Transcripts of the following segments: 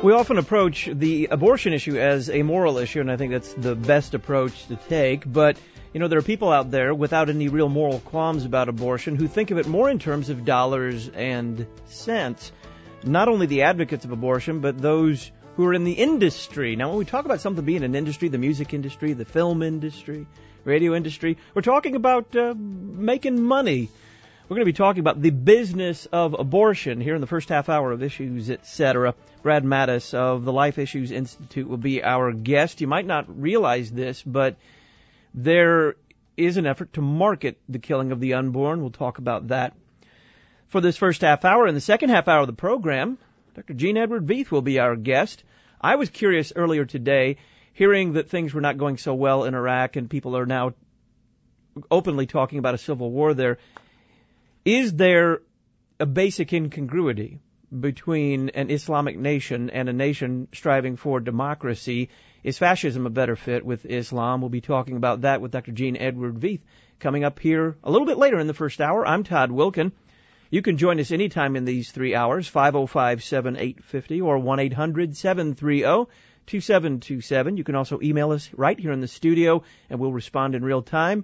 We often approach the abortion issue as a moral issue, and I think that's the best approach to take. But, you know, there are people out there without any real moral qualms about abortion who think of it more in terms of dollars and cents. Not only the advocates of abortion, but those who are in the industry. Now, when we talk about something being an industry, the music industry, the film industry, radio industry, we're talking about making money. We're going to be talking about the business of abortion here in the first half hour of Issues, Etc. Brad Mattis of the Life Issues Institute will be our guest. You might not realize this, but there is an effort to market the killing of the unborn. We'll talk about that for this first half hour. In the second half hour of the program, Dr. Gene Edward Veith will be our guest. I was curious earlier today, hearing that things were not going so well in Iraq and people are now openly talking about a civil war there. Is there a basic incongruity between an Islamic nation and a nation striving for democracy? Is fascism a better fit with Islam? We'll be talking about that with Dr. Gene Edward Veith coming up here a little bit later in the first hour. I'm Todd Wilkin. You can join us anytime in these 3 hours, 505-7850 or 1-800-730-2727. You can also email us right here in the studio, and we'll respond in real time.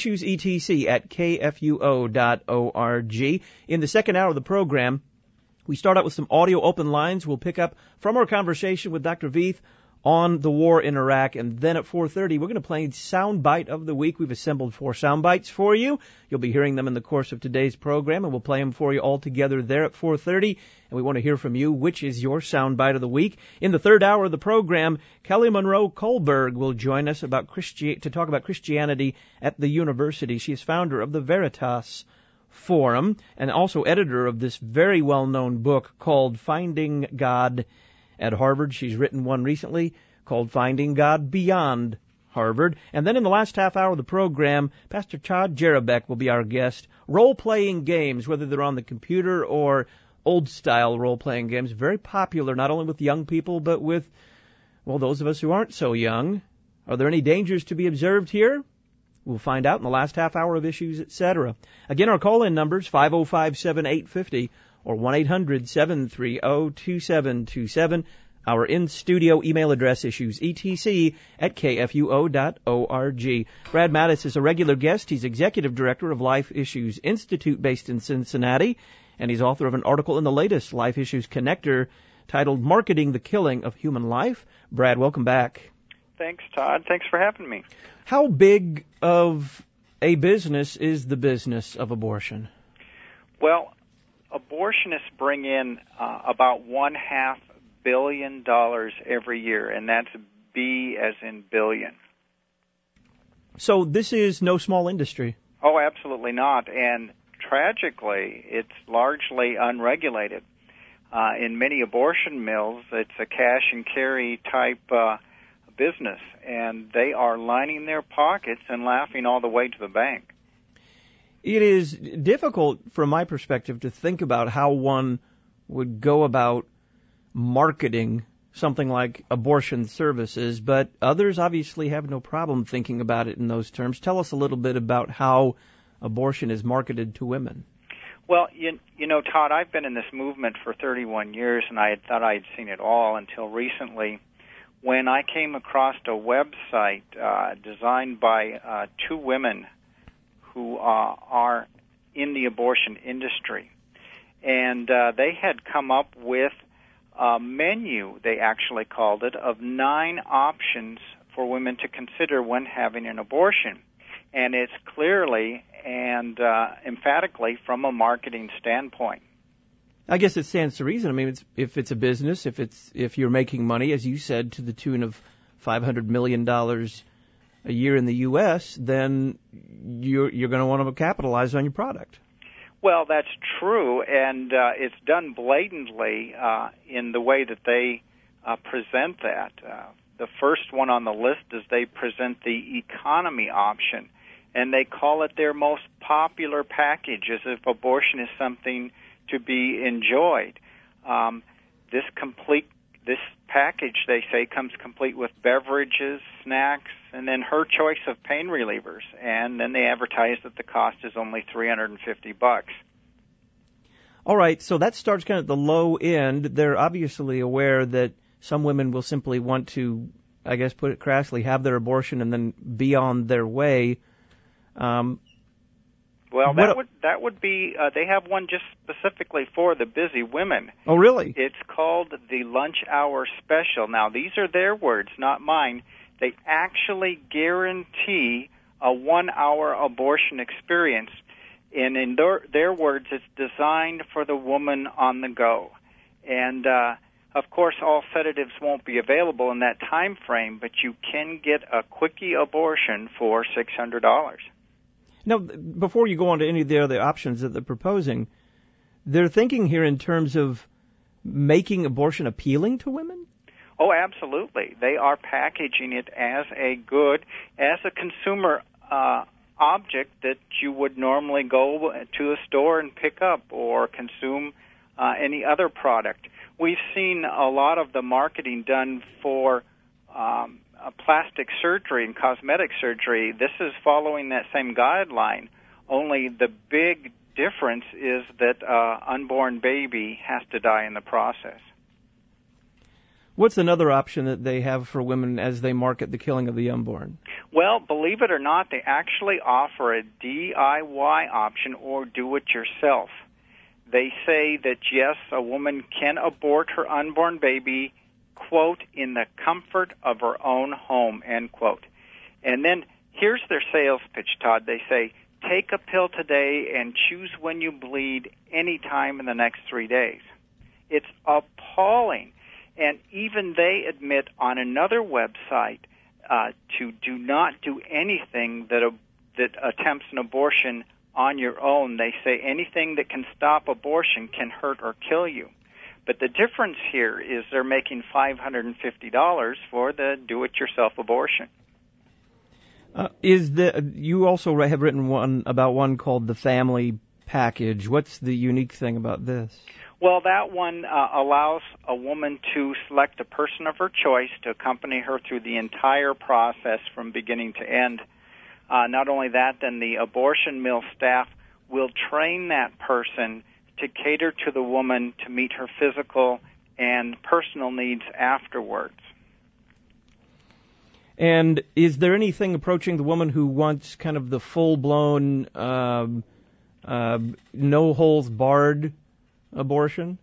issuesetc@kfuo.org. In the second hour of the program, we start out with some audio open lines. We'll pick up from our conversation with Dr. Veith on the war in Iraq, and then at 4:30, we're going to play Soundbite of the Week. We've assembled 4 sound bites for you. You'll be hearing them in the course of today's program, and we'll play them for you all together there at 4:30, and we want to hear from you. Which is your Soundbite of the Week? In the third hour of the program, Kelly Monroe Kohlberg will join us about to talk about Christianity at the university. She is founder of the Veritas Forum and also editor of this very well-known book called Finding God at Harvard. She's written one recently called Finding God Beyond Harvard. And then in the last half hour of the program, Pastor Todd Jerabek will be our guest. Role-playing games, whether they're on the computer or old-style role-playing games, very popular not only with young people but with, well, those of us who aren't so young. Are there any dangers to be observed here? We'll find out in the last half hour of Issues, Etc. Again, our call-in numbers, 505-7850 or 1-800-730-2727. Our in-studio email address, issuesetc@kfuo.org. Brad Mattis is a regular guest. He's executive director of Life Issues Institute based in Cincinnati, and he's author of an article in the latest Life Issues Connector titled Marketing the Killing of Human Life. Brad, welcome back. Thanks, Todd. Thanks for having me. How big of a business is the business of abortion? Well, abortionists bring in about $500 million every year, and that's B as in billion. So this is no small industry. Oh, absolutely not. And tragically, it's largely unregulated. In many abortion mills, it's a cash and carry type business, and they are lining their pockets and laughing all the way to the bank. It is difficult, from my perspective, to think about how one would go about marketing something like abortion services, but others obviously have no problem thinking about it in those terms. Tell us a little bit about how abortion is marketed to women. Well, you know, Todd, I've been in this movement for 31 years, and I had thought I had seen it all until recently when I came across a website designed by 2 women who are in the abortion industry. And they had come up with a menu, they actually called it, of 9 options for women to consider when having an abortion. And it's clearly and emphatically from a marketing standpoint. I guess it stands to reason. I mean, if it's a business, if you're making money, as you said, to the tune of $500 million a year in the U.S., then you're going to want to capitalize on your product. Well, that's true, and it's done blatantly in the way that they present that. The first one on the list is they present the economy option, and they call it their most popular package, as if abortion is something to be enjoyed. This package, they say, comes complete with beverages, snacks, and then her choice of pain relievers. And then they advertise that the cost is only $350. All right, so that starts kind of at the low end. They're obviously aware that some women will simply want to, I guess, put it crassly, have their abortion and then be on their way. Well, that would be. They have one just specifically for the busy women. Oh, really? It's called the lunch hour special. Now, these are their words, not mine. They actually guarantee a 1-hour abortion experience, and in their words, it's designed for the woman on the go. And of course, all sedatives won't be available in that time frame, but you can get a quickie abortion for $600. Now, before you go on to any of the other options that they're proposing, they're thinking here in terms of making abortion appealing to women? Oh, absolutely. They are packaging it as a good, as a consumer object that you would normally go to a store and pick up or consume any other product. We've seen a lot of the marketing done for plastic surgery and cosmetic surgery. This is following that same guideline, only the big difference is that unborn baby has to die in the process. What's another option that they have for women as they market the killing of the unborn? Well, believe it or not, they actually offer a DIY option or do-it-yourself. They say that, yes, a woman can abort her unborn baby, quote, in the comfort of her own home, end quote. And then here's their sales pitch, Todd. They say, take a pill today and choose when you bleed any time in the next 3 days. It's appalling. And even they admit on another website to do not do anything that attempts an abortion on your own. They say anything that can stop abortion can hurt or kill you. But the difference here is they're making $550 for the do-it-yourself abortion. You also have written one called the Family Package. What's the unique thing about this? Well, that one allows a woman to select a person of her choice to accompany her through the entire process from beginning to end. Not only that, then the abortion mill staff will train that person to cater to the woman to meet her physical and personal needs afterwards. And is there anything approaching the woman who wants kind of the full-blown, no-holes-barred abortion?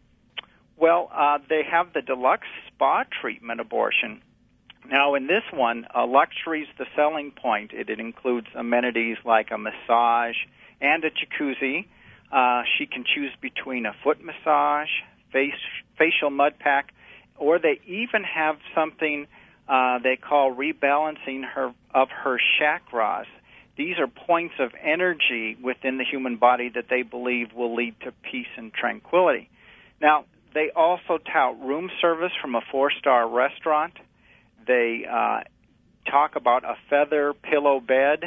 Well, they have the deluxe spa treatment abortion. Now, in this one, luxury is the selling point. It includes amenities like a massage and a jacuzzi. She can choose between a foot massage, facial mud pack, or they even have something they call rebalancing of her chakras. These are points of energy within the human body that they believe will lead to peace and tranquility. Now, they also tout room service from a 4-star restaurant. They talk about a feather pillow bed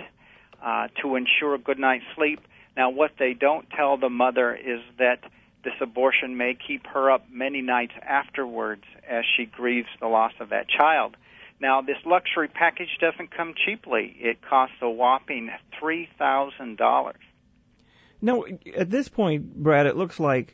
to ensure a good night's sleep. Now, what they don't tell the mother is that this abortion may keep her up many nights afterwards as she grieves the loss of that child. Now, this luxury package doesn't come cheaply. It costs a whopping $3,000. Now, at this point, Brad, it looks like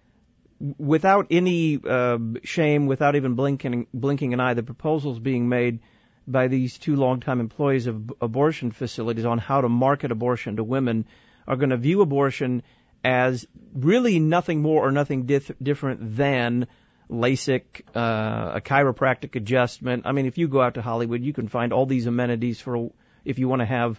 without any shame, without even blinking an eye, the proposals being made by these two longtime employees of abortion facilities on how to market abortion to women are going to view abortion as really nothing more or nothing different than LASIK, a chiropractic adjustment. I mean, if you go out to Hollywood, you can find all these amenities for if you want to have,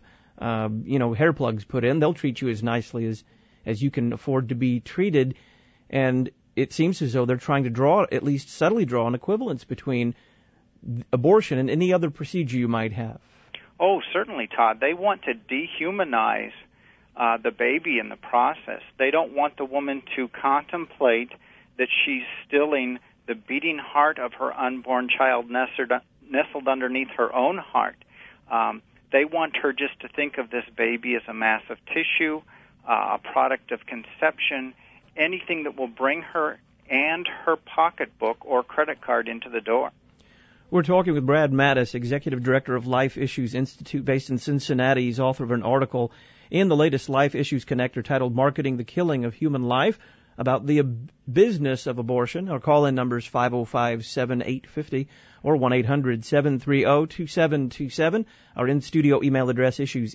hair plugs put in. They'll treat you as nicely as you can afford to be treated. And it seems as though they're trying to at least subtly draw an equivalence between abortion and any other procedure you might have. Oh, certainly, Todd. They want to dehumanize the baby in the process. They don't want the woman to contemplate that she's stilling the beating heart of her unborn child nestled underneath her own heart. They want her just to think of this baby as a mass of tissue, a product of conception, anything that will bring her and her pocketbook or credit card into the door. We're talking with Brad Mattes, Executive Director of Life Issues Institute based in Cincinnati. He's author of an article in the latest Life Issues Connector titled Marketing the Killing of Human Life. about the business of abortion. Our call-in number is 505-7850 or 1-800-730-2727. Our in-studio email address issues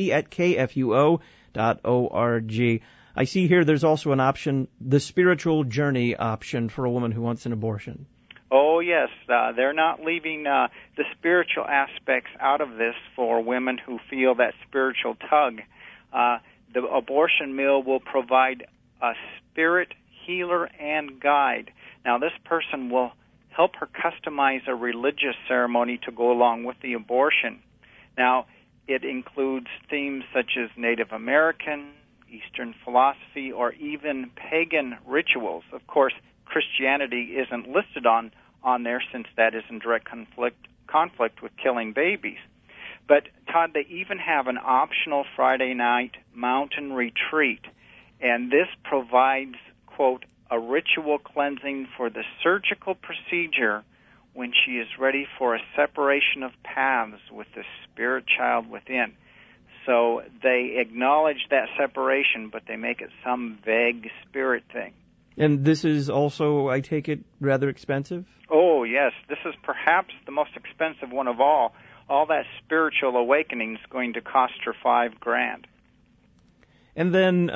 etc@kfuo.org. I see here there's also an option, the spiritual journey option for a woman who wants an abortion. Oh, yes. They're not leaving the spiritual aspects out of this for women who feel that spiritual tug. The abortion mill will provide a spirit healer and guide. Now, this person will help her customize a religious ceremony to go along with the abortion. Now, it includes themes such as Native American, Eastern philosophy, or even pagan rituals. Of course, Christianity isn't listed on there since that is in direct conflict with killing babies. But, Todd, they even have an optional Friday night mountain retreat, and this provides, quote, a ritual cleansing for the surgical procedure when she is ready for a separation of paths with the spirit child within. So they acknowledge that separation, but they make it some vague spirit thing. And this is also, I take it, rather expensive? Oh, yes. This is perhaps the most expensive one of all. All that spiritual awakening is going to cost her $5,000. And then,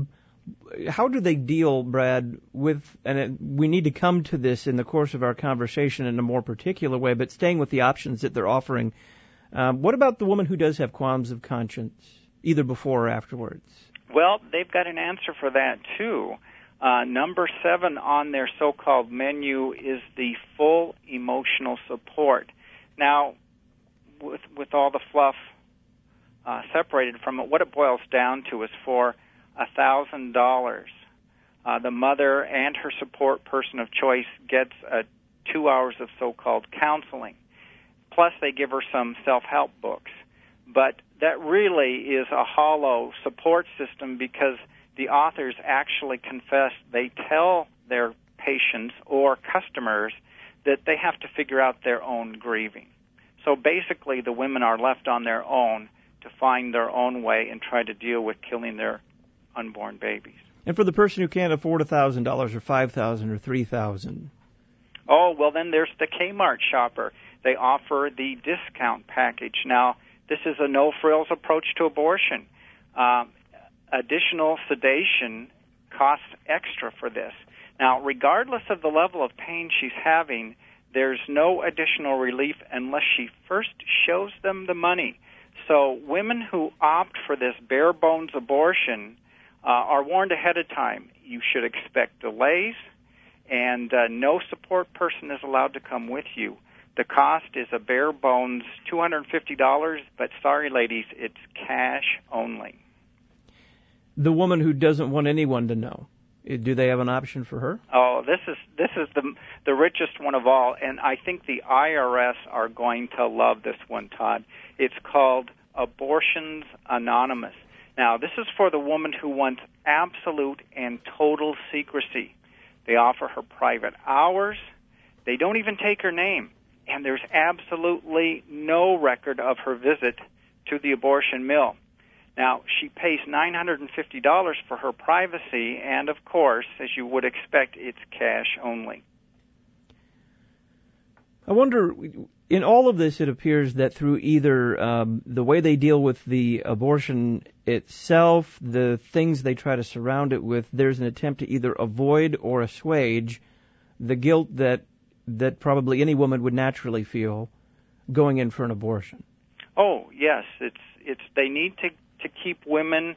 how do they deal, Brad, with, and we need to come to this in the course of our conversation in a more particular way, but staying with the options that they're offering, what about the woman who does have qualms of conscience, either before or afterwards? Well, they've got an answer for that, too. Number 7 on their so-called menu is the full emotional support. Now, with all the fluff separated from it, what it boils down to is for $1,000, the mother and her support person of choice gets 2 hours of so-called counseling. Plus, they give her some self-help books. But that really is a hollow support system because the authors actually confess, they tell their patients or customers that they have to figure out their own grieving. So basically, the women are left on their own to find their own way and try to deal with killing their unborn babies. And for the person who can't afford $1,000 or $5,000 or $3,000? Oh, well, then there's the Kmart shopper. They offer the discount package. Now, this is a no-frills approach to abortion. Additional sedation costs extra for this. Now, regardless of the level of pain she's having, there's no additional relief unless she first shows them the money. So women who opt for this bare-bones abortion are warned ahead of time. You should expect delays, and no support person is allowed to come with you. The cost is a bare-bones $250, but sorry, ladies, it's cash only. The woman who doesn't want anyone to know, do they have an option for her? Oh, this is the richest one of all, and I think the IRS are going to love this one, Todd. It's called Abortions Anonymous. Now, this is for the woman who wants absolute and total secrecy. They offer her private hours. They don't even take her name, and there's absolutely no record of her visit to the abortion mill. Now, she pays $950 for her privacy, and of course, as you would expect, it's cash only. I wonder, in all of this, it appears that through either the way they deal with the abortion itself, the things they try to surround it with, there's an attempt to either avoid or assuage the guilt that probably any woman would naturally feel going in for an abortion. Oh, yes, they need to keep women's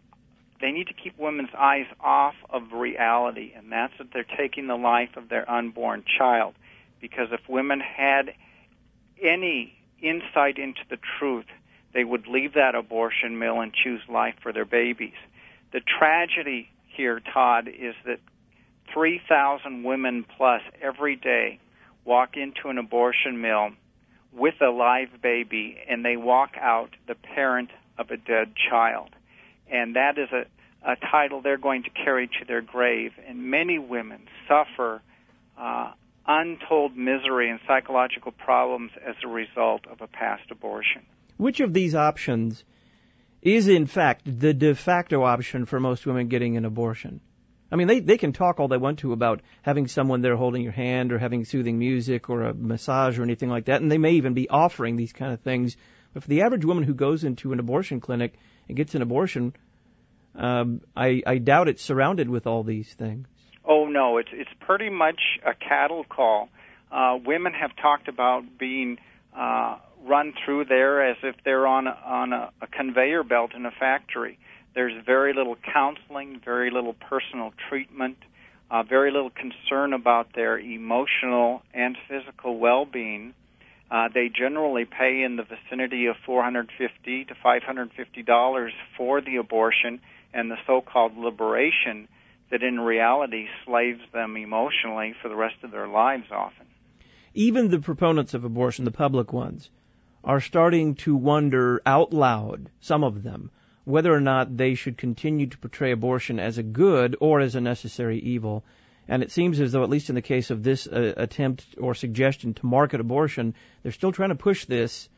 eyes off of reality, and that's that they're taking the life of their unborn child. Because if women had any insight into the truth, they would leave that abortion mill and choose life for their babies. The tragedy here, Todd, is that 3,000 women plus every day walk into an abortion mill with a live baby, and they walk out the parent of a dead child. And that is a title they're going to carry to their grave. And many women suffer untold misery and psychological problems as a result of a past abortion. Which of these options is, in fact, the de facto option for most women getting an abortion? I mean, they can talk all they want to about having someone there holding your hand or having soothing music or a massage or anything like that, and they may even be offering these kind of things. But for the average woman who goes into an abortion clinic and gets an abortion, I doubt it's surrounded with all these things. Oh, no, it's pretty much a cattle call. Women have talked about being run through there as if they're on a conveyor belt in a factory. There's very little counseling, very little personal treatment, very little concern about their emotional and physical well-being. They generally pay in the vicinity of $450 to $550 for the abortion and the so-called liberation that in reality slaves them emotionally for the rest of their lives often. Even the proponents of abortion, the public ones, are starting to wonder out loud, some of them, whether or not they should continue to portray abortion as a good or as a necessary evil. And it seems as though, at least in the case of this attempt or suggestion to market abortion, they're still trying to push this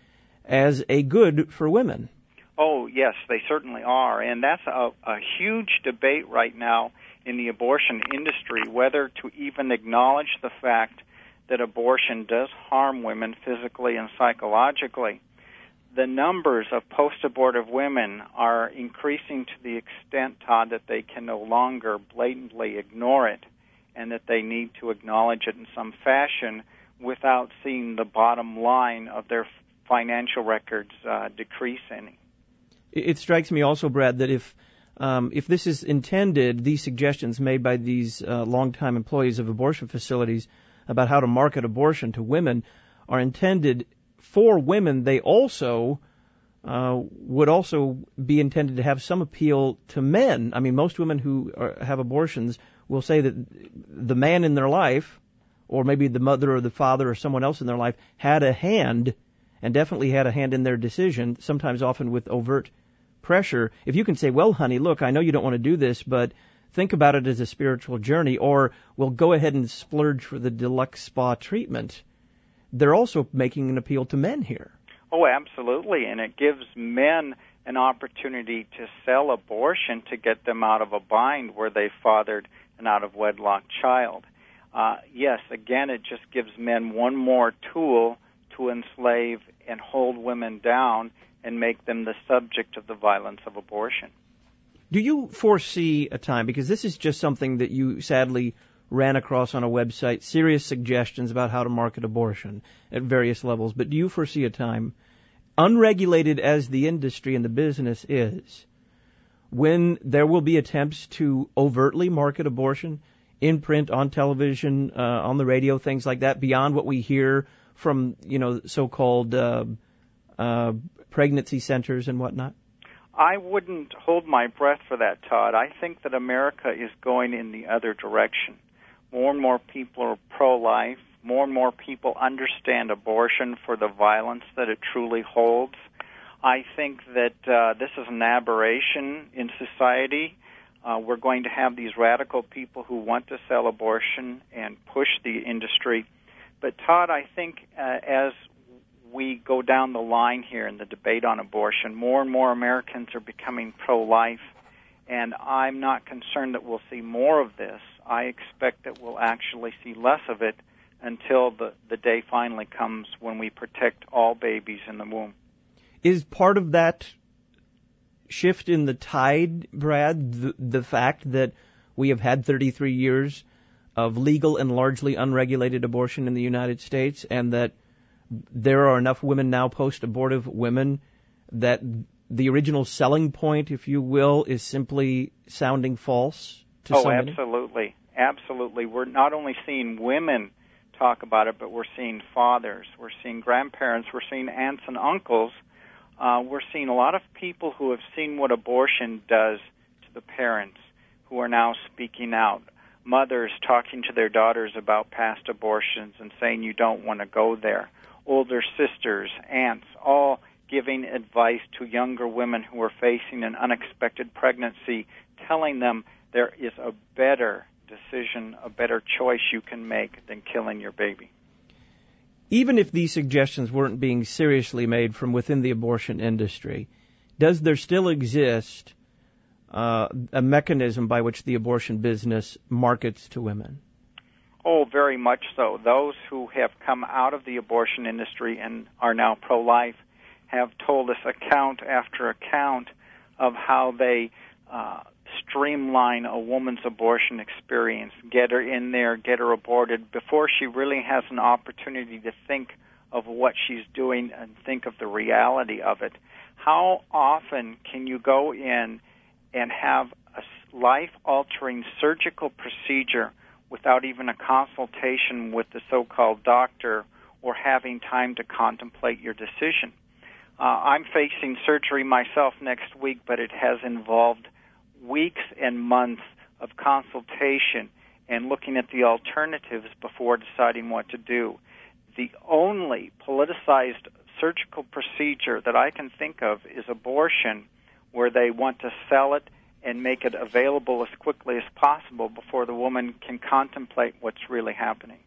as a good for women. Oh, yes, they certainly are. And that's a huge debate right now in the abortion industry, whether to even acknowledge the fact that abortion does harm women physically and psychologically. The numbers of post-abortive women are increasing to the extent, Todd, that they can no longer blatantly ignore it and that they need to acknowledge it in some fashion without seeing the bottom line of their financial records decrease any. It strikes me also, Brad, that if this is intended, these suggestions made by these longtime employees of abortion facilities about how to market abortion to women are intended for women, they also would also be intended to have some appeal to men. I mean, most women who have abortions will say that the man in their life, or maybe the mother or the father or someone else in their life, had a hand, and definitely had a hand in their decision, sometimes often with overt pressure. If you can say, well, honey, look, I know you don't want to do this, but think about it as a spiritual journey, or we'll go ahead and splurge for the deluxe spa treatment, they're also making an appeal to men here. Oh, absolutely, and it gives men an opportunity to sell abortion to get them out of a bind where they fathered an out-of-wedlock child. Yes, again, it just gives men one more tool to enslave and hold women down and make them the subject of the violence of abortion. Do you foresee a time, because this is just something that you sadly ran across on a website, serious suggestions about how to market abortion at various levels, but do you foresee a time, unregulated as the industry and the business is, when there will be attempts to overtly market abortion in print, on television, on the radio, things like that, beyond what we hear from, so-called pregnancy centers and whatnot? I wouldn't hold my breath for that, Todd. I think that America is going in the other direction. More and more people are pro-life. More and more people understand abortion for the violence that it truly holds. I think that this is an aberration in society. We're going to have these radical people who want to sell abortion and push the industry. But, Todd, I think as we go down the line here in the debate on abortion, more and more Americans are becoming pro-life, and I'm not concerned that we'll see more of this. I expect that we'll actually see less of it until the day finally comes when we protect all babies in the womb. Is part of that shift in the tide, Brad, the fact that we have had 33 years of legal and largely unregulated abortion in the United States, and that there are enough women now, post-abortive women, that the original selling point, if you will, is simply sounding false to so many? Absolutely. Absolutely. We're not only seeing women talk about it, but we're seeing fathers, we're seeing grandparents, we're seeing aunts and uncles. We're seeing a lot of people who have seen what abortion does to the parents who are now speaking out. Mothers talking to their daughters about past abortions and saying you don't want to go there. Older sisters, aunts, all giving advice to younger women who are facing an unexpected pregnancy, telling them there is a better decision, a better choice you can make than killing your baby. Even if these suggestions weren't being seriously made from within the abortion industry, does there still exist a mechanism by which the abortion business markets to women? Oh, very much so. Those who have come out of the abortion industry and are now pro-life have told us account after account of how they streamline a woman's abortion experience, get her in there, get her aborted before she really has an opportunity to think of what she's doing and think of the reality of it. How often can you go in and have a life-altering surgical procedure without even a consultation with the so-called doctor or having time to contemplate your decision? I'm facing surgery myself next week, but it has involved weeks and months of consultation and looking at the alternatives before deciding what to do. The only politicized surgical procedure that I can think of is abortion, where they want to sell it and make it available as quickly as possible before the woman can contemplate what's really happening.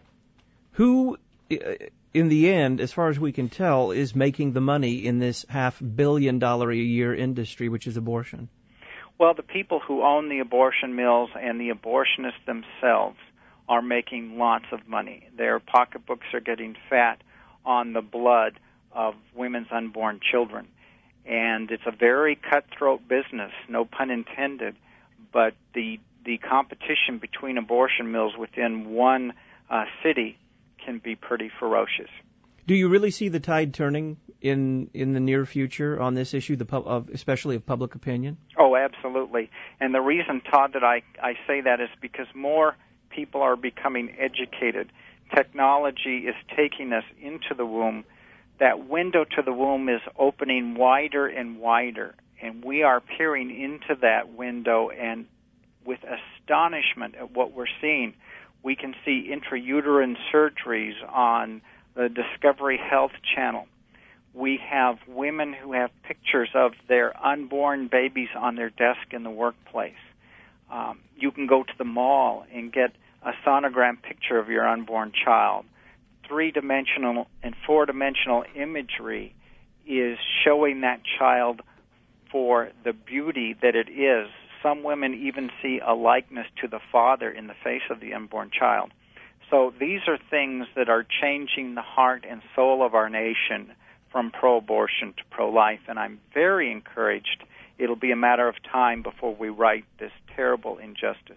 Who, in the end, as far as we can tell, is making the money in this $500 million a year industry, which is abortion? Well, the people who own the abortion mills and the abortionists themselves are making lots of money. Their pocketbooks are getting fat on the blood of women's unborn children. And it's a very cutthroat business, no pun intended, but the competition between abortion mills within one city can be pretty ferocious. Do you really see the tide turning in the near future on this issue, especially of public opinion? Oh, absolutely. And the reason, Todd, that I say that is because more people are becoming educated. Technology is taking us into the womb. That window to the womb is opening wider and wider, and we are peering into that window, and with astonishment at what we're seeing, we can see intrauterine surgeries on the Discovery Health Channel. We have women who have pictures of their unborn babies on their desk in the workplace. You can go to the mall and get a sonogram picture of your unborn child. 3-dimensional and 4-dimensional imagery is showing that child for the beauty that it is. Some women even see a likeness to the father in the face of the unborn child. So these are things that are changing the heart and soul of our nation from pro-abortion to pro-life, and I'm very encouraged. It'll be a matter of time before we right this terrible injustice.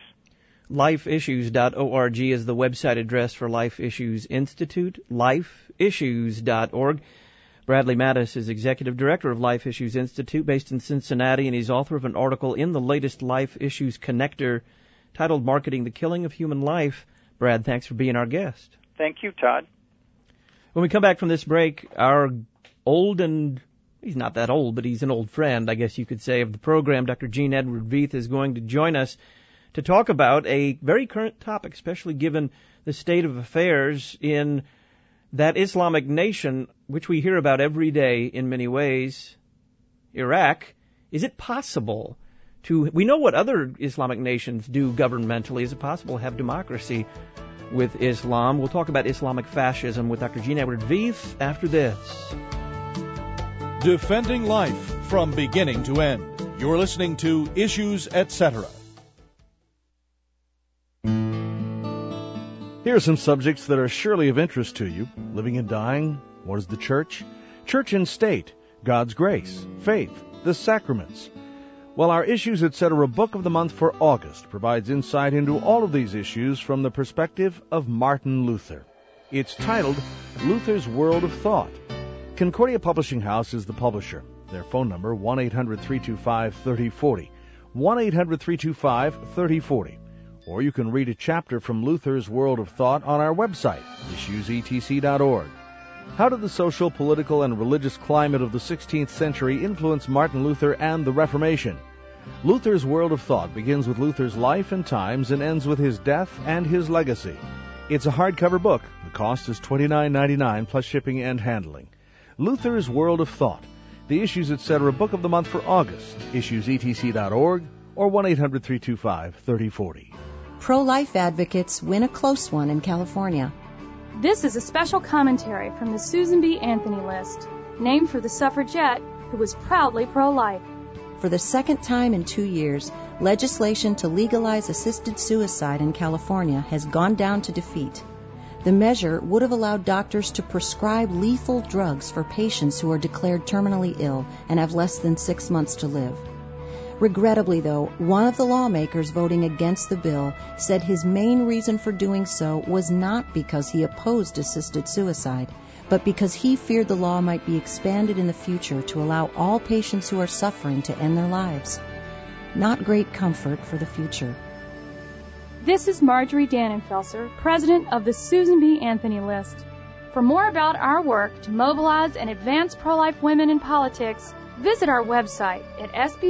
LifeIssues.org is the website address for Life Issues Institute, lifeissues.org. Bradley Mattis is Executive Director of Life Issues Institute based in Cincinnati, and he's author of an article in the latest Life Issues Connector titled Marketing the Killing of Human Life. Brad, thanks for being our guest. Thank you, Todd. When we come back from this break, our old and he's not that old, but he's an old friend, I guess you could say, of the program, Dr. Gene Edward Veith, is going to join us to talk about a very current topic, especially given the state of affairs in that Islamic nation, which we hear about every day in many ways, Iraq. Is it possible we know what other Islamic nations do governmentally. Is it possible to have democracy with Islam? We'll talk about Islamic fascism with Dr. Gene Edward Veith after this. Defending life from beginning to end. You're listening to Issues, Etc. Here are some subjects that are surely of interest to you. Living and dying, what is the church? Church and state, God's grace, faith, the sacraments. Well, our Issues, Etc. Book of the Month for August provides insight into all of these issues from the perspective of Martin Luther. It's titled Luther's World of Thought. Concordia Publishing House is the publisher. Their phone number, 1-800-325-3040, 1-800-325-3040. Or you can read a chapter from Luther's World of Thought on our website, issuesetc.org. How did the social, political, and religious climate of the 16th century influence Martin Luther and the Reformation? Luther's World of Thought begins with Luther's life and times and ends with his death and his legacy. It's a hardcover book. The cost is $29.99 plus shipping and handling. Luther's World of Thought, the Issues, Etc. Book of the Month for August, issuesetc.org or 1-800-325-3040. Pro-life advocates win a close one in California. This is a special commentary from the Susan B. Anthony list, named for the suffragette who was proudly pro-life. For For the second time in 2 years, legislation to legalize assisted suicide in California has gone down to defeat. The measure would have allowed doctors to prescribe lethal drugs for patients who are declared terminally ill and have less than 6 months to live. Regrettably, though, one of the lawmakers voting against the bill said his main reason for doing so was not because he opposed assisted suicide, but because he feared the law might be expanded in the future to allow all patients who are suffering to end their lives. Not great comfort for the future. This is Marjorie Dannenfelser, president of the Susan B. Anthony List. For more about our work to mobilize and advance pro-life women in politics, visit our website at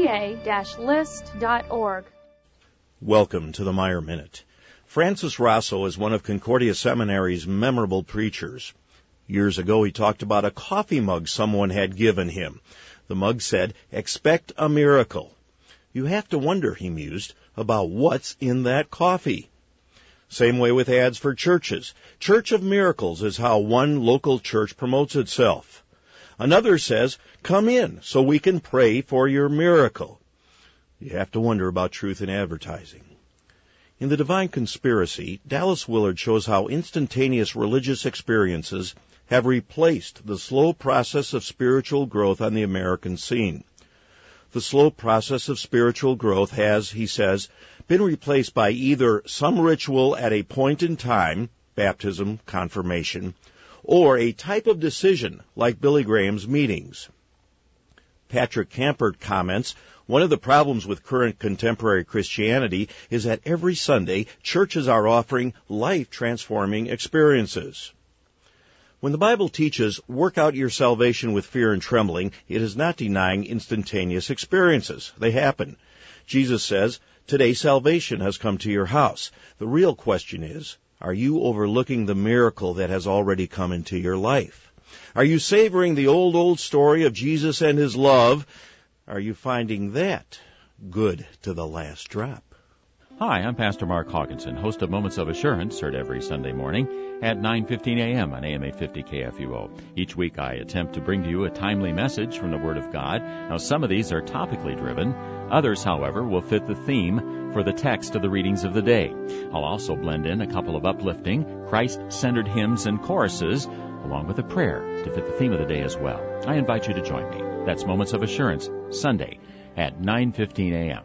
sba-list.org. Welcome to the Meyer Minute. Francis Rosso is one of Concordia Seminary's memorable preachers. Years ago, he talked about a coffee mug someone had given him. The mug said, "Expect a miracle." You have to wonder, he mused, about what's in that coffee. Same way with ads for churches. Church of Miracles is how one local church promotes itself. Another says, "Come in so we can pray for your miracle." You have to wonder about truth in advertising. In The Divine Conspiracy, Dallas Willard shows how instantaneous religious experiences have replaced the slow process of spiritual growth on the American scene. The slow process of spiritual growth has, he says, been replaced by either some ritual at a point in time, baptism, confirmation, or a type of decision like Billy Graham's meetings. Patrick Campert comments, one of the problems with current contemporary Christianity is that every Sunday churches are offering life-transforming experiences. When the Bible teaches, work out your salvation with fear and trembling, it is not denying instantaneous experiences. They happen. Jesus says, today salvation has come to your house. The real question is, are you overlooking the miracle that has already come into your life? Are you savoring the old story of Jesus and his love? Are you finding that good to the last drop? Hi, I'm Pastor Mark Hawkinson, host of Moments of Assurance, heard every Sunday morning at 9:15 a.m. on AM 850 KFUO. Each week I attempt to bring to you a timely message from the Word of God. Now, some of these are topically driven. Others, however, will fit the theme for the text of the readings of the day. I'll also blend in a couple of uplifting, Christ-centered hymns and choruses, along with a prayer to fit the theme of the day as well. I invite you to join me. That's Moments of Assurance, Sunday at 9:15 a.m.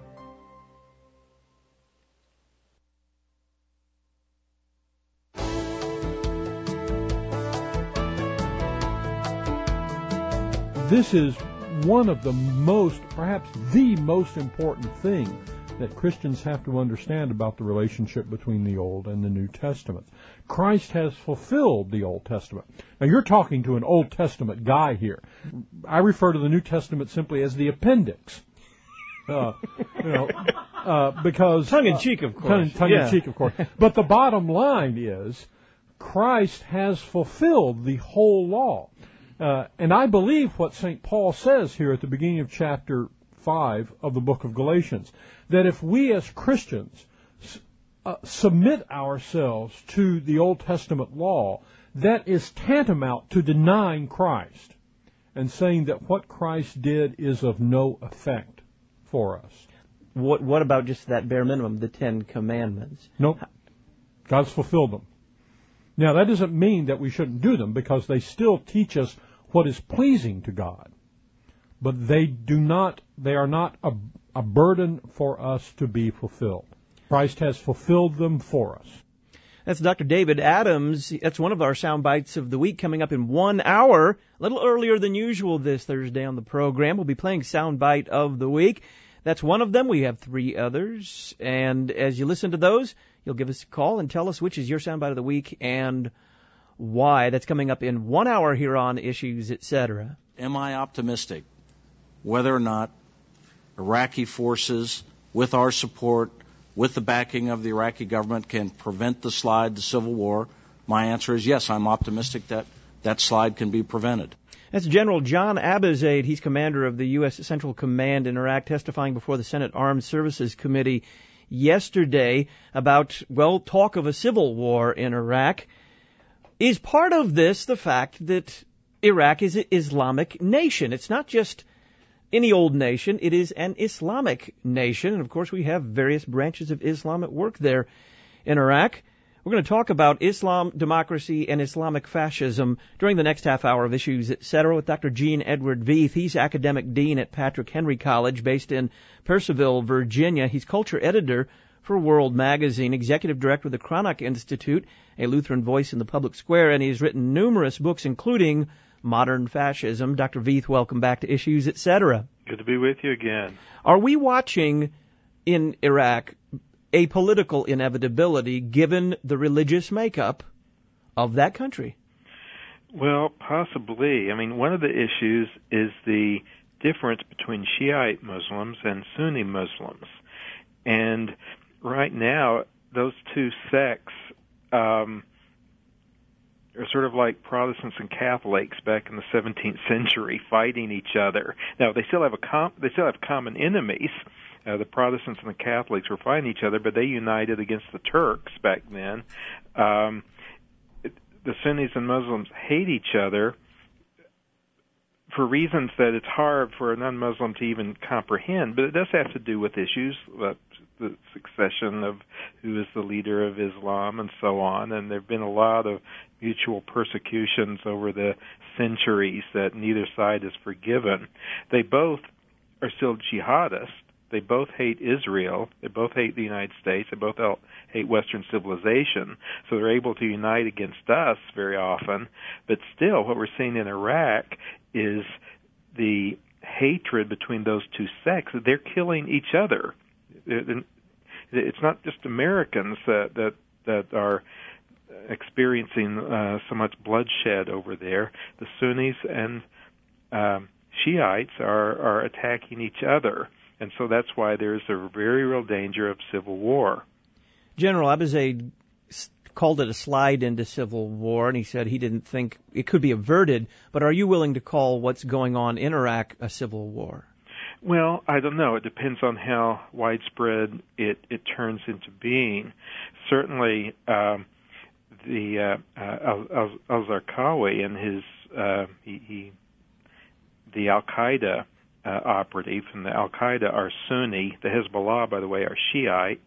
This is one of the most, perhaps the most important thing that Christians have to understand about the relationship between the Old and the New Testament. Christ has fulfilled the Old Testament. Now, you're talking to an Old Testament guy here. I refer to the New Testament simply as the appendix. Because tongue-in-cheek, of course. Tongue-in-cheek, of course. But the bottom line is, Christ has fulfilled the whole law. And I believe what St. Paul says here at the beginning of chapter 5 of the book of Galatians, that if we as Christians submit ourselves to the Old Testament law, that is tantamount to denying Christ and saying that what Christ did is of no effect for us. What about just that bare minimum, the 10 Commandments? No, God's fulfilled them. Now, that doesn't mean that we shouldn't do them, because they still teach us what is pleasing to God. But they are not a burden for us to be fulfilled. Christ has fulfilled them for us. That's Dr. David Adams. That's one of our sound bites of the week, coming up in 1 hour, a little earlier than usual this Thursday on the program. We'll be playing sound bite of the week. That's one of them. We have 3 others. And as you listen to those, you'll give us a call and tell us which is your sound bite of the week and why. That's coming up in 1 hour here on Issues, Etc. Am I optimistic whether or not Iraqi forces, with our support, with the backing of the Iraqi government, can prevent the slide to civil war? My answer is yes. I'm optimistic that that slide can be prevented. That's General John Abizaid. He's commander of the U.S. Central Command in Iraq, testifying before the Senate Armed Services Committee yesterday about, talk of a civil war in Iraq. Is part of this the fact that Iraq is an Islamic nation? It's not just any old nation, it is an Islamic nation. And, of course, we have various branches of Islam at work there in Iraq. We're going to talk about Islam, democracy, and Islamic fascism during the next half hour of Issues Etc. with Dr. Gene Edward Veith. He's academic dean at Patrick Henry College based in Purcellville, Virginia. He's culture editor for World Magazine, executive director of the Cranach Institute, a Lutheran voice in the public square, and he's written numerous books, including Modern Fascism. Dr. Veith, welcome back to Issues Etc. Good to be with you again. Are we watching in Iraq a political inevitability given the religious makeup of that country? Well, possibly. I mean, one of the issues is the difference between Shiite Muslims and Sunni Muslims. And right now, those two sects are sort of like Protestants and Catholics back in the 17th century, fighting each other. Now, they still have common enemies. The Protestants and the Catholics were fighting each other, but they united against the Turks back then. The Sunnis and Muslims hate each other for reasons that it's hard for a non-Muslim to even comprehend, but it does have to do with issues like the succession of who is the leader of Islam and so on, and there have been a lot of mutual persecutions over the centuries that neither side has forgiven. They both are still jihadists. They both hate Israel. They both hate the United States. They both hate Western civilization. So they're able to unite against us very often. But still, what we're seeing in Iraq is the hatred between those two sects. They're killing each other. It's not just Americans that are experiencing so much bloodshed over there. The Sunnis and Shiites are attacking each other. And so that's why there's a very real danger of civil war. General Abizaid called it a slide into civil war, and he said he didn't think it could be averted. But are you willing to call what's going on in Iraq a civil war? Well, I don't know. It depends on how widespread it turns into being. Certainly, the al-Zarqawi and his the Al-Qaeda operative and the Al-Qaeda are Sunni. The Hezbollah, by the way, are Shiites.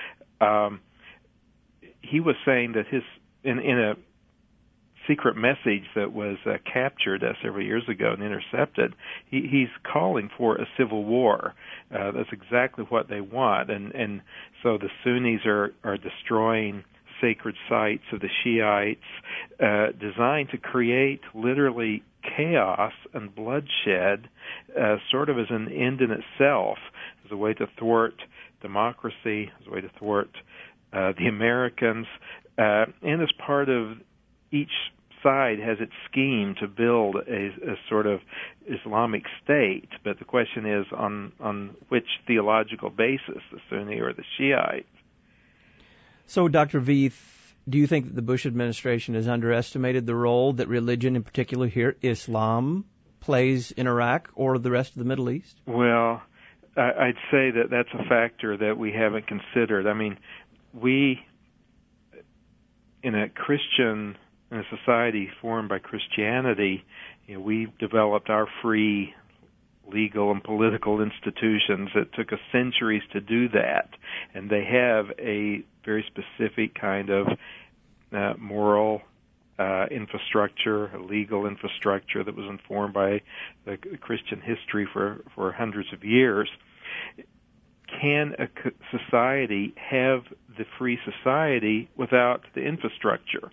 He was saying that in a secret message that was captured several years ago and intercepted, he's calling for a civil war. That's exactly what they want. And so the Sunnis are destroying sacred sites of the Shiites, designed to create literally chaos and bloodshed, sort of as an end in itself, as a way to thwart democracy, as a way to thwart the Americans, and as part of each side has its scheme to build a sort of Islamic state. But the question is on which theological basis, the Sunni or the Shiite. So, Dr. Veith, do you think that the Bush administration has underestimated the role that religion, in particular here, Islam, plays in Iraq or the rest of the Middle East? Well, I'd say that that's a factor that we haven't considered. I mean, we, in a society formed by Christianity, we developed our free legal and political institutions. It took us centuries to do that, and they have a very specific kind of moral infrastructure, a legal infrastructure that was informed by the Christian history for hundreds of years. Can a society have the free society without the infrastructure?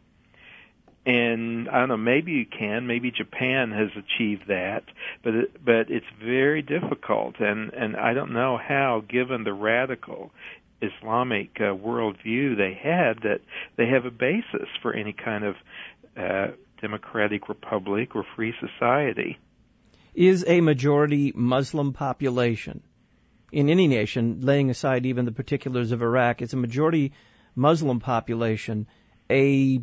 And I don't know, maybe you can. Maybe Japan has achieved that, but it's very difficult. And I don't know how, given the radical Islamic worldview they had, that they have a basis for any kind of democratic republic or free society. Is a majority Muslim population in any nation, laying aside even the particulars of Iraq, is a majority Muslim population a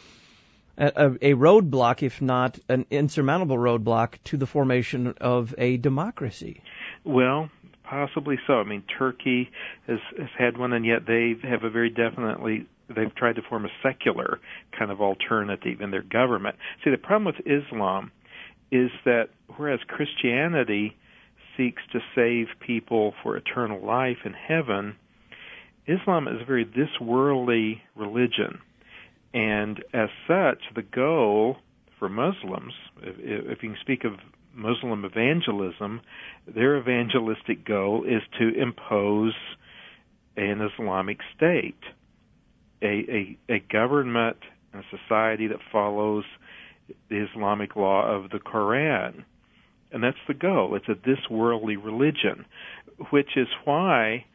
roadblock, if not an insurmountable roadblock, to the formation of a democracy? Well, possibly so. I mean, Turkey has had one, and yet they have a very they've tried to form a secular kind of alternative in their government. See, the problem with Islam is that whereas Christianity seeks to save people for eternal life in heaven, Islam is a very this-worldly religion. And as such, the goal for Muslims, if you can speak of Muslim evangelism, their evangelistic goal is to impose an Islamic state, a government, a society that follows the Islamic law of the Quran. And that's the goal. It's a this-worldly religion, which is why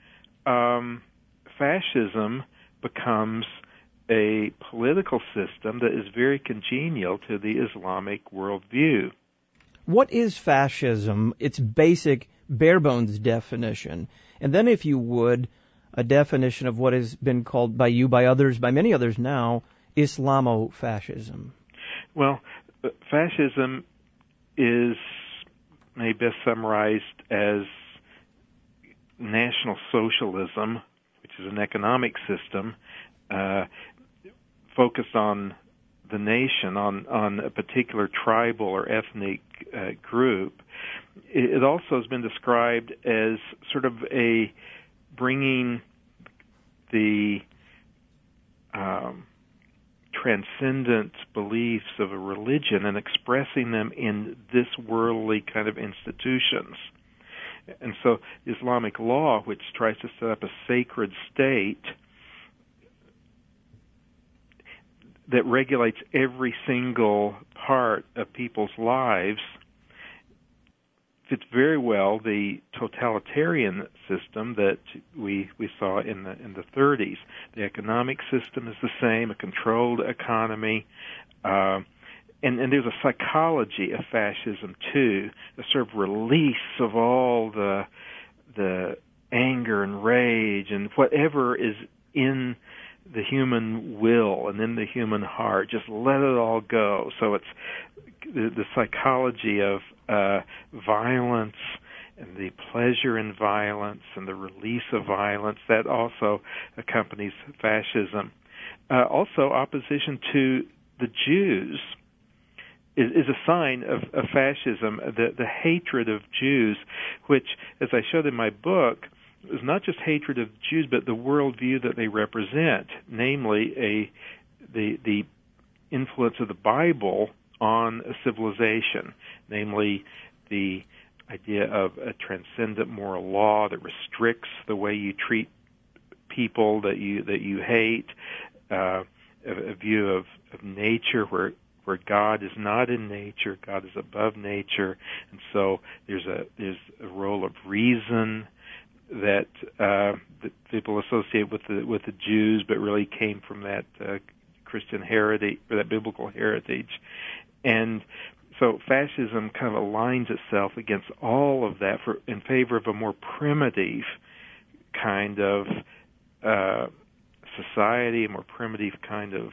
fascism becomes a political system that is very congenial to the Islamic worldview. What is fascism? Its basic, bare-bones definition. And then, if you would, a definition of what has been called by you, by others, by many others now, Islamofascism. Well, fascism is maybe best summarized as National Socialism, which is an economic system focused on the nation, on a particular tribal or ethnic group. It also has been described as sort of a bringing the transcendent beliefs of a religion and expressing them in this worldly kind of institutions. And so Islamic law, which tries to set up a sacred state that regulates every single part of people's lives, fits very well the totalitarian system that we saw in the 30s. The economic system is the same, a controlled economy, and there's a psychology of fascism too, a sort of release of all the anger and rage and whatever is in the human will and in the human heart. Just let it all go. So it's the psychology of violence and the pleasure in violence and the release of violence that also accompanies fascism. Also, opposition to the Jews is a sign of fascism. The hatred of Jews, which, as I showed in my book, is not just hatred of Jews, but the worldview that they represent, namely the influence of the Bible on a civilization, namely the idea of a transcendent moral law that restricts the way you treat people that you hate, a view of nature where God is not in nature, God is above nature, and so there's a role of reason that people associate with the Jews, but really came from that Christian heritage or that biblical heritage. And so fascism kind of aligns itself against all of that in favor of a more primitive kind of society, a more primitive kind of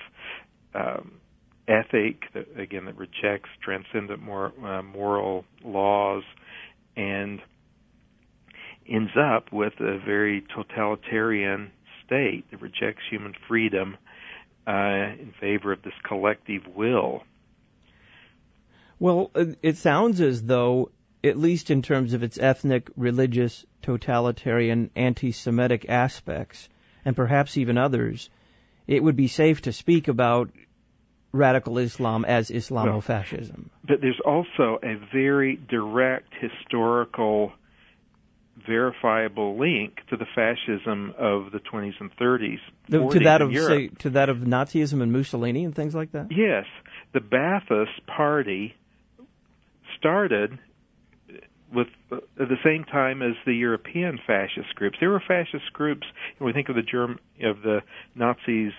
ethic that rejects transcendent moral laws and ends up with a very totalitarian state that rejects human freedom in favor of this collective will. Well, it sounds as though, at least in terms of its ethnic, religious, totalitarian, anti-Semitic aspects, and perhaps even others, it would be safe to speak about radical Islam as Islamofascism. But there's also a very direct historical verifiable link to the fascism of the 20s and 30s. To that of Nazism and Mussolini and things like that? Yes. The Ba'athist Party started with at the same time as the European fascist groups. There were fascist groups, we think of the Nazis,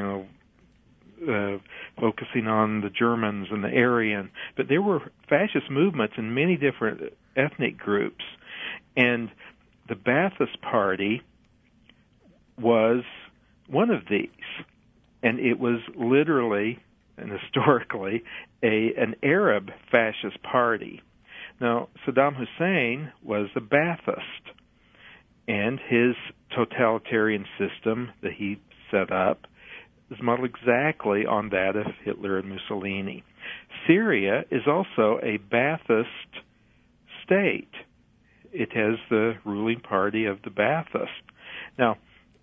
focusing on the Germans and the Aryan, but there were fascist movements in many different ethnic groups. And the Ba'athist Party was one of these. And it was literally and historically an Arab fascist party. Now, Saddam Hussein was a Ba'athist, and his totalitarian system that he set up is modeled exactly on that of Hitler and Mussolini. Syria is also a Ba'athist state. it has the ruling party of the Baathists. Now,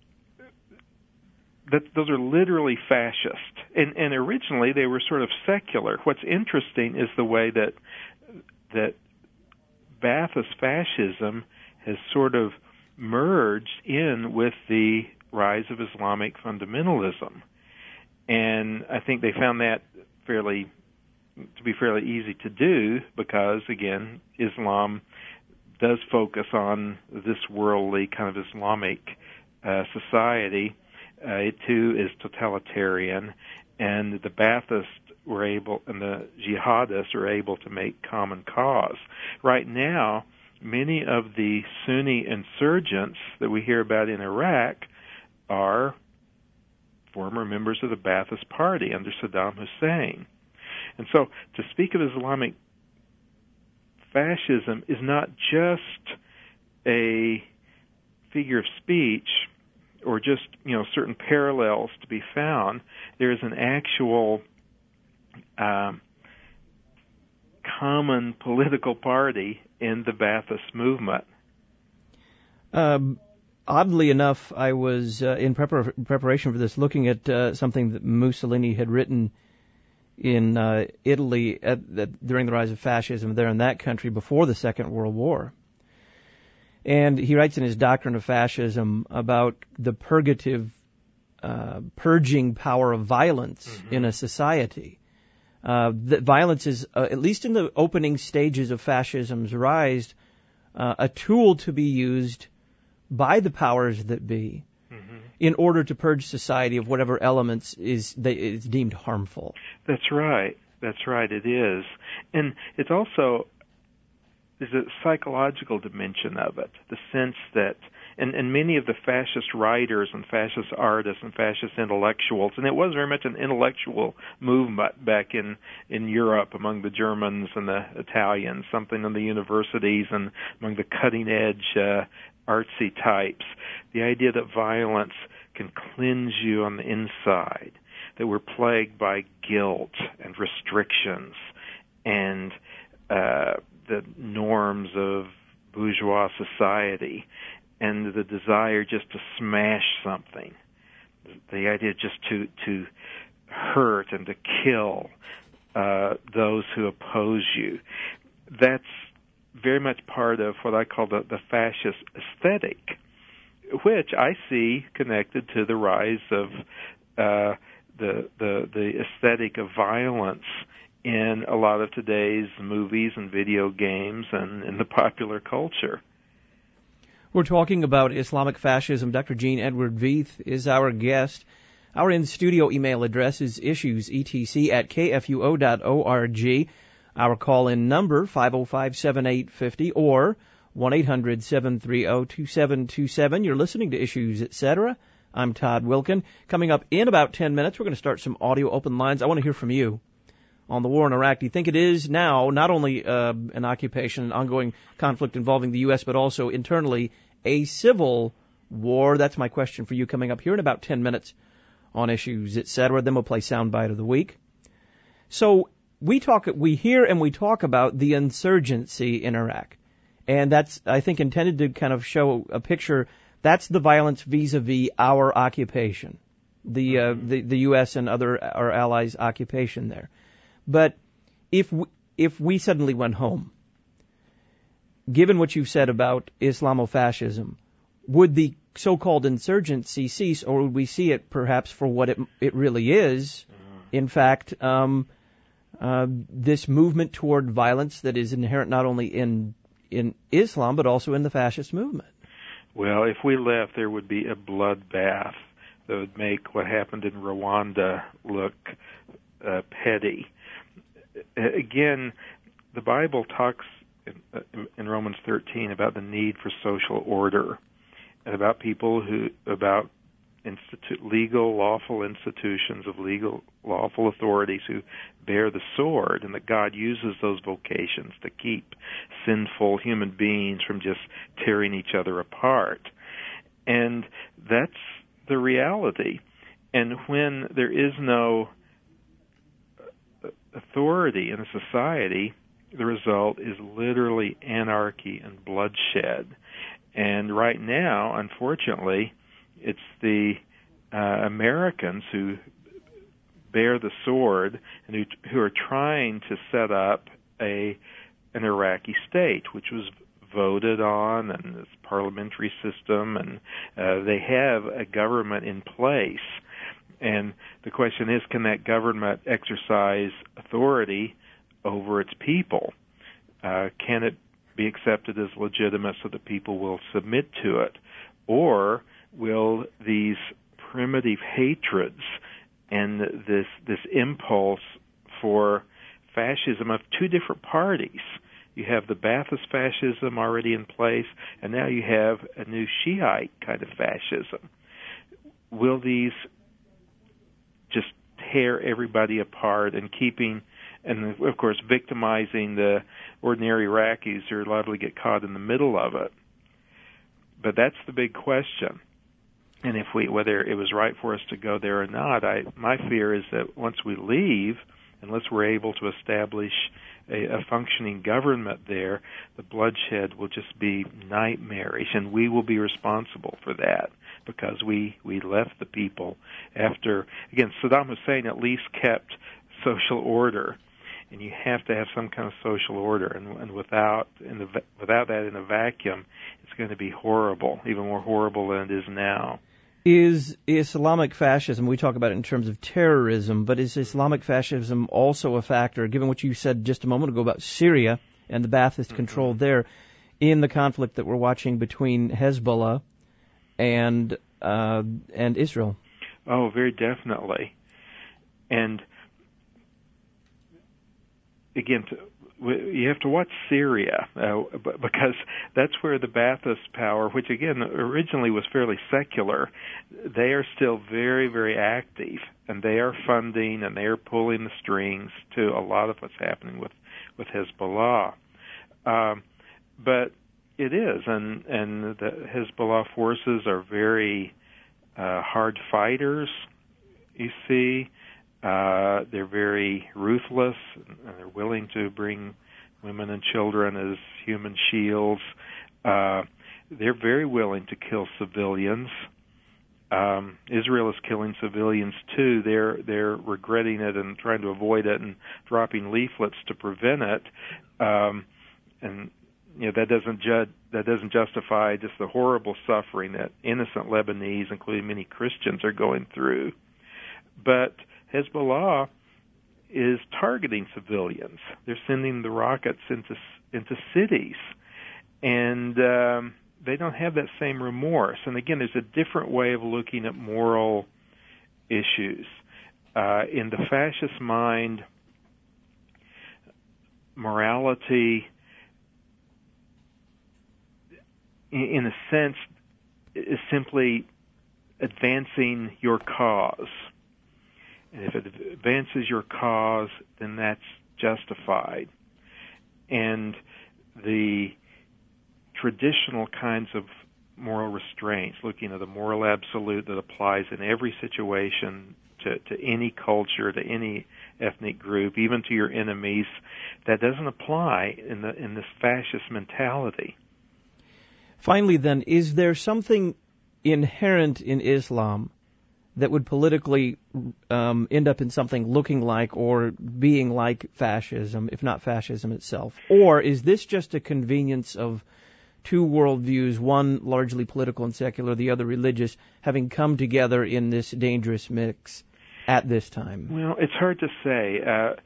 those are literally fascist, and originally they were sort of secular. What's interesting is the way that Baathist fascism has sort of merged in with the rise of Islamic fundamentalism, and I think they found that to be fairly easy to do because, again, Islam does focus on this worldly kind of Islamic society. It too is totalitarian, and the Baathists were able, and the jihadists are able to make common cause. Right now, many of the Sunni insurgents that we hear about in Iraq are former members of the Baathist Party under Saddam Hussein. And so to speak of Islamic fascism is not just a figure of speech or just, certain parallels to be found. There is an actual common political party in the Baathist movement. Oddly enough, I was in preparation for this looking at something that Mussolini had written in Italy during the rise of fascism there in that country before the Second World War. And he writes in his Doctrine of Fascism about the purgative, purging power of violence in a society. That violence is, at least in the opening stages of fascism's rise, a tool to be used by the powers that be in order to purge society of whatever elements is deemed harmful. That's right. It is. And it's also, there's a psychological dimension of it, the sense that, and many of the fascist writers and fascist artists and fascist intellectuals, and it was very much an intellectual movement back in Europe among the Germans and the Italians, something in the universities and among the cutting-edge artsy types, the idea that violence can cleanse you on the inside, that we're plagued by guilt and restrictions and the norms of bourgeois society and the desire just to smash something, the idea just to hurt and to kill those who oppose you. That's very much part of what I call the fascist aesthetic, which I see connected to the rise of the aesthetic of violence in a lot of today's movies and video games and in the popular culture. We're talking about Islamic fascism. Dr. Gene Edward Veith is our guest. Our in-studio email address is issuesetc@kfuo.org. Our call-in number, 505-7850 or 1-800-730-2727. You're listening to Issues, Etc. I'm Todd Wilkin. Coming up in about 10 minutes, we're going to start some audio open lines. I want to hear from you on the war in Iraq. Do you think it is now not only an occupation, an ongoing conflict involving the U.S., but also internally a civil war? That's my question for you coming up here in about 10 minutes on Issues, Etc. Then we'll play Soundbite of the Week. So we hear and we talk about the insurgency in Iraq. And that's, I think, intended to kind of show a picture. That's the violence vis-a-vis our occupation, the U.S. and our allies' occupation there. But if we suddenly went home, given what you've said about Islamofascism, would the so-called insurgency cease, or would we see it perhaps for what it really is? In fact, this movement toward violence that is inherent not only in Islam but also in the fascist movement. Well, if we left, there would be a bloodbath that would make what happened in Rwanda look petty. Again, the Bible talks in Romans 13 about the need for social order and about about legal, lawful institutions of legal, lawful authorities who bear the sword, and that God uses those vocations to keep sinful human beings from just tearing each other apart. And that's the reality. And when there is no authority in a society, the result is literally anarchy and bloodshed. And right now, unfortunately, it's the Americans who bear the sword and who are trying to set up an Iraqi state, which was voted on, and this parliamentary system, and they have a government in place. And the question is, can that government exercise authority over its people? Can it be accepted as legitimate so that people will submit to it? Or will these primitive hatreds and this impulse for fascism of two different parties, you have the Ba'athist fascism already in place, and now you have a new Shiite kind of fascism. Will these just tear everybody apart and of course, victimizing the ordinary Iraqis who are liable to get caught in the middle of it? But that's the big question. And whether it was right for us to go there or not, my fear is that once we leave, unless we're able to establish a functioning government there, the bloodshed will just be nightmarish, and we will be responsible for that because we left the people after, again, Saddam Hussein at least kept social order, and you have to have some kind of social order, and without that in a vacuum, it's going to be horrible, even more horrible than it is now. Is Islamic fascism, we talk about it in terms of terrorism, but is Islamic fascism also a factor, given what you said just a moment ago about Syria and the Ba'athist control there, in the conflict that we're watching between Hezbollah and Israel? Oh, very definitely. And again, you have to watch Syria because that's where the Ba'athist power, which again originally was fairly secular, they are still very, very active, and they are funding and they are pulling the strings to a lot of what's happening with Hezbollah. But it is, and the Hezbollah forces are very hard fighters, you see. They're very ruthless, and they're willing to bring women and children as human shields. They're very willing to kill civilians. Israel is killing civilians too. They're regretting it and trying to avoid it and dropping leaflets to prevent it. And that doesn't justify just the horrible suffering that innocent Lebanese, including many Christians, are going through. But Hezbollah is targeting civilians. They're sending the rockets into cities, and they don't have that same remorse. And again, there's a different way of looking at moral issues. In the fascist mind, morality, in a sense, is simply advancing your cause. And if it advances your cause, then that's justified. And the traditional kinds of moral restraints, looking at the moral absolute that applies in every situation to any culture, to any ethnic group, even to your enemies, that doesn't apply in this fascist mentality. Finally, then, is there something inherent in Islam that would politically end up in something looking like or being like fascism, if not fascism itself? Or is this just a convenience of two worldviews, one largely political and secular, the other religious, having come together in this dangerous mix at this time? Well, it's hard to say.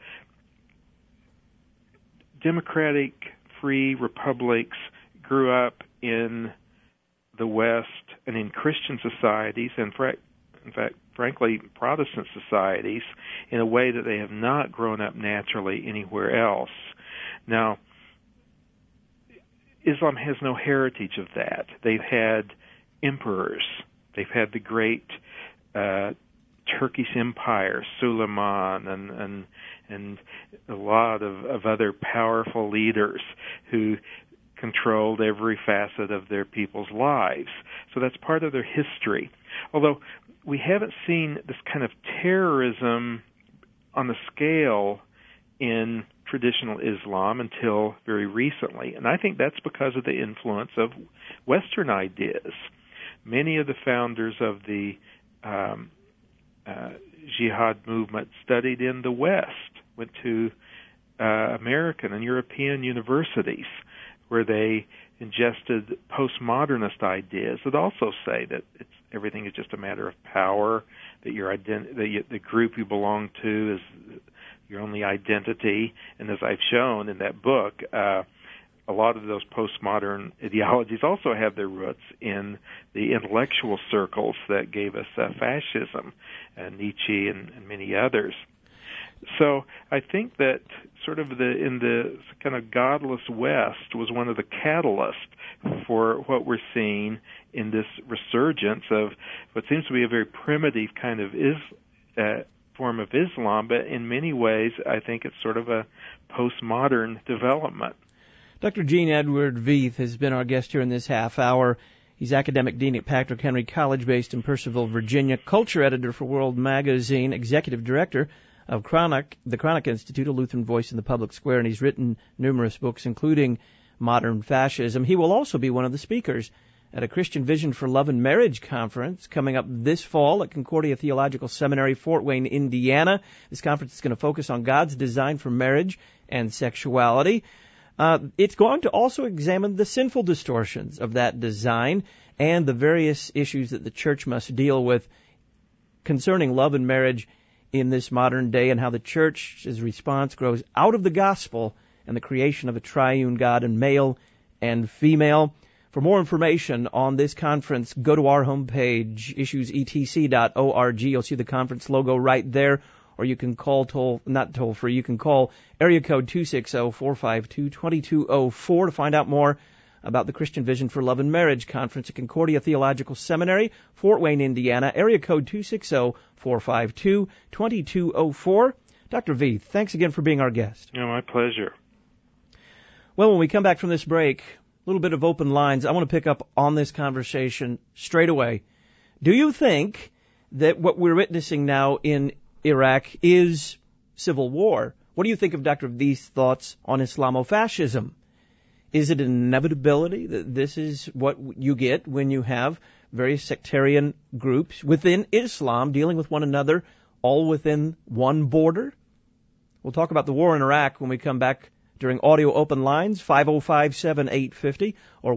Democratic, free republics grew up in the West and in Christian societies, and in fact, frankly, Protestant societies, in a way that they have not grown up naturally anywhere else. Now, Islam has no heritage of that. They've had emperors. They've had the great Turkish empire, Suleiman, and a lot of other powerful leaders who controlled every facet of their people's lives. So that's part of their history. Although we haven't seen this kind of terrorism on the scale in traditional Islam until very recently. And I think that's because of the influence of Western ideas. Many of the founders of the jihad movement studied in the West, went to American and European universities where they ingested postmodernist ideas that also say that everything is just a matter of power, that the group you belong to is your only identity. And as I've shown in that book, a lot of those postmodern ideologies also have their roots in the intellectual circles that gave us fascism, Nietzsche and many others. So I think that sort of in the kind of godless West was one of the catalysts for what we're seeing in this resurgence of what seems to be a very primitive kind of form of Islam, but in many ways I think it's sort of a postmodern development. Dr. Gene Edward Veith has been our guest here in this half hour. He's academic dean at Patrick Henry College based in Purcellville, Virginia, culture editor for World Magazine, executive director of the Chronic Institute, a Lutheran voice in the public square, and he's written numerous books, including Modern Fascism. He will also be one of the speakers at a Christian Vision for Love and Marriage conference coming up this fall at Concordia Theological Seminary, Fort Wayne, Indiana. This conference is going to focus on God's design for marriage and sexuality. It's going to also examine the sinful distortions of that design and the various issues that the church must deal with concerning love and marriage in this modern day, and how the church's response grows out of the gospel and the creation of a triune God and male and female. For more information on this conference, go to our homepage, issuesetc.org. You'll see the conference logo right there. Or you can call you can call area code 260-452-2204 to find out more about the Christian Vision for Love and Marriage Conference at Concordia Theological Seminary, Fort Wayne, Indiana, area code 260-452-2204. Dr. Veith, thanks again for being our guest. Oh, my pleasure. Well, when we come back from this break, a little bit of open lines. I want to pick up on this conversation straight away. Do you think that what we're witnessing now in Iraq is civil war? What do you think of Dr. Veith's thoughts on Islamofascism? Is it an inevitability that this is what you get when you have various sectarian groups within Islam dealing with one another, all within one border? We'll talk about the war in Iraq when we come back during audio open lines, 505-7850 or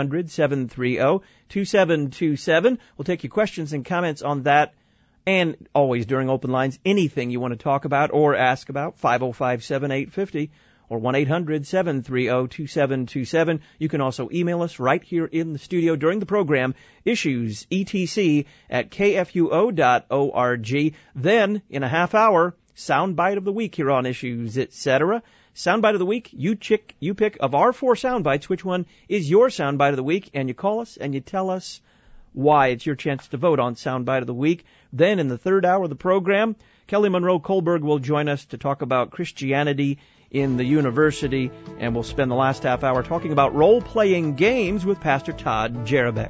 1-800-730-2727. We'll take your questions and comments on that. And always during open lines, anything you want to talk about or ask about, 505-7850 or 1-800-730-2727. You can also email us right here in the studio during the program, issuesetc@kfuo.org. Then, in a half hour, Soundbite of the Week here on Issues, Etc. Soundbite of the Week, you pick of our 4 soundbites, which one is your soundbite of the week, and you call us and you tell us why. It's your chance to vote on Soundbite of the Week. Then in the third hour of the program, Kelly Monroe Kohlberg will join us to talk about Christianity in the university, and we'll spend the last half hour talking about role-playing games with Pastor Todd Jerabek.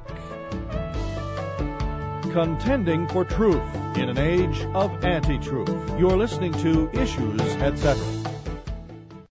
Contending for truth in an age of anti-truth. You're listening to Issues, Etc.